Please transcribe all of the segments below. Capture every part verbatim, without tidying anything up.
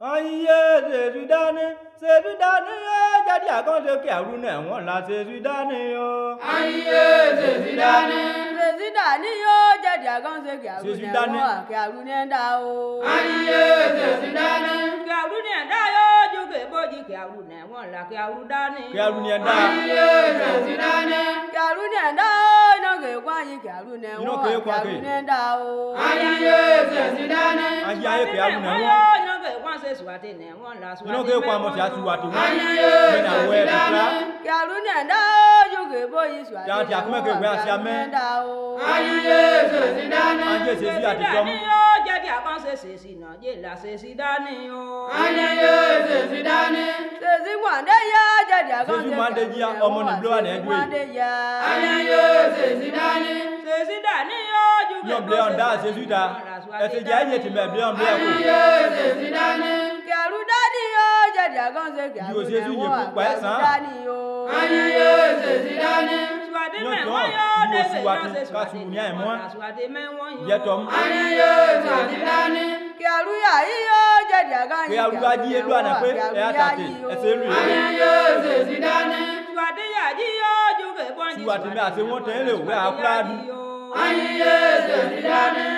Aïe, c'est du damné, c'est du damné, j'ai dit à quand je qui a roulé, on l'a, c'est du damné, yo. Aïe, c'est du damné, c'est du damné, yo, j'ai dit à quand je qui a roulé, qui a roulé, dao. Aïe, c'est du damné, qui a roulé, dao, je que body qui a roulé, on l'a, qui a roulé, qui a roulé, dao. Aïe, c'est du damné, qui a roulé, dao, non que quoi, qui a roulé, on l'a, qui a roulé, dao. Aïe, c'est du damné, aïe, aïe, qui a roulé, non que quoi, c'est soit né, on l'a, soit. Non que quoi, moi, c'est soit tout. Aïe, c'est du damné, qui a roulé, dao, je que body soit. Tiens, tiens, comment que vous avez amené? Aïe, c'est du damné, aïe, c'est du damné, j'ai dit à quand c'est ceci, non, j'ai la c'est du damné, yo. Aïe, c'est du damné, c'est du moi d'ailleurs, j'ai dit à quand c'est du moi d'ailleurs, on m'en est bloqué, aïe, c'est du damné, c'est du damné, yo. Non, blé en da, c'est du da. Est-ce que j'ai dit blé en blé? Aïe, c'est du damné, qui a roulé, yo, j'ai dit à quand c'est qui a roulé, Jésus, il faut quoi ça? aïe, c'est du damné, soit des mains, non, yo, soit soit soit soit bien moi. soit des mains, yo. J'ai tom. aïe, c'est du damné, qui a roulé, yo, j'ai dit à quand Qui a roulé, dit Edouard n'a pas et attaqué. C'est lui. aïe, c'est du damné, soit des yadi, yo, je que bon. Soit tu m'as c'est mon temps le ouais à prendre. aïe, c'est du damné.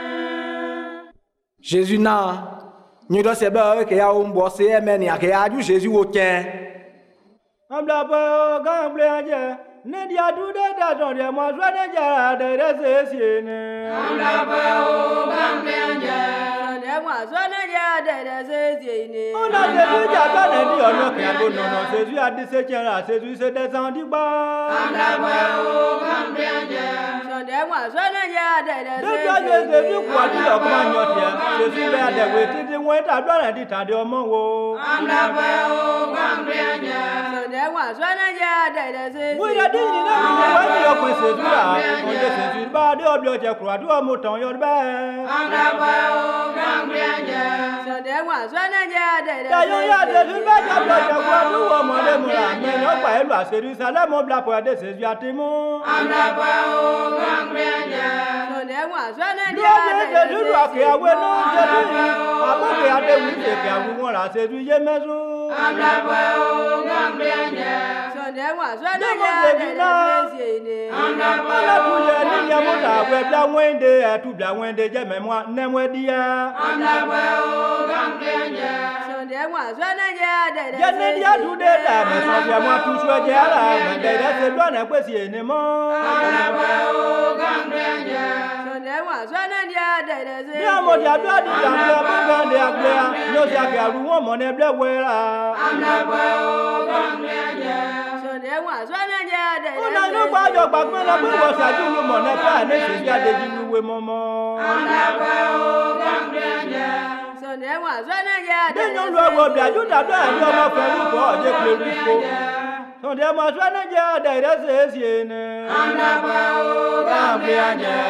Jésus n'a ni dans ces beurs qui a un bossé mais ni a qui a du Jésus aucun. Ambla po gamble anje. Ne dia du de da don de mo so ne ja de de se sie ne. Ambla po gamble anje. Ne mo so ne ja de de se sie ne. On a Jésus ja ba ne di ono ke ado no no Jésus a dit se tien là Jésus se descend ba. Ambla po gamble anje. Ne mo so ne ja de de se sie. De Jésus quoi dit o kuma nyoti Jésus be ade we ti ti won ta do na di ta de omo wo. Ambla po gamble anje. Ne mo so ne ja de de se. Oui la di ni na ni wa ni o pe Jésus là. On de Jésus ba de obi o je croix do mo ton yo be. Ambla po gamble anje. Ne mo so ne ja de de. Ta yo ya Jésus ba ja do je croix do wo mo le mo la me no pa elu a Jérusalem mo bla po de Jésus atimo. Ambla po gamble anje. Ne mo so ne Dieu ja de de. Jésus doit que awe no Jésus. Abo ke ade wi se ke awu won la Jésus ye mezu. Ambla po gamble anje. Ne mo so ne ja de de se ne. Ambla po Ala tu ye ni ye mo ta we bla wende e tu bla wende je me mo ne mo dia. Ambla po gamble anje. Ne mo so ne ja de de. Je ne dia tu de da me so fe mo tu so je ala me de de se do na pe si ni mo. Ambla po gamble anje. Ne mo so ne ja de de se. Ni amo dia do di da me bo gan de agbe a no sia ke aru won mo ne ble we la. Ambla po gamble anje. Ne mo so ne ja de de. Una no gba jo gbagbe la pe wo saju lu mo ne pa ne se ja de ji we mo mo. Ambla po gamble anje. Ne mo so ne ja de. De nyon lo wo bia ju da do e yo mo fe lu ko je pe lu ko. So de mo so ne ja de de se si ne. Ambla po gamble anje.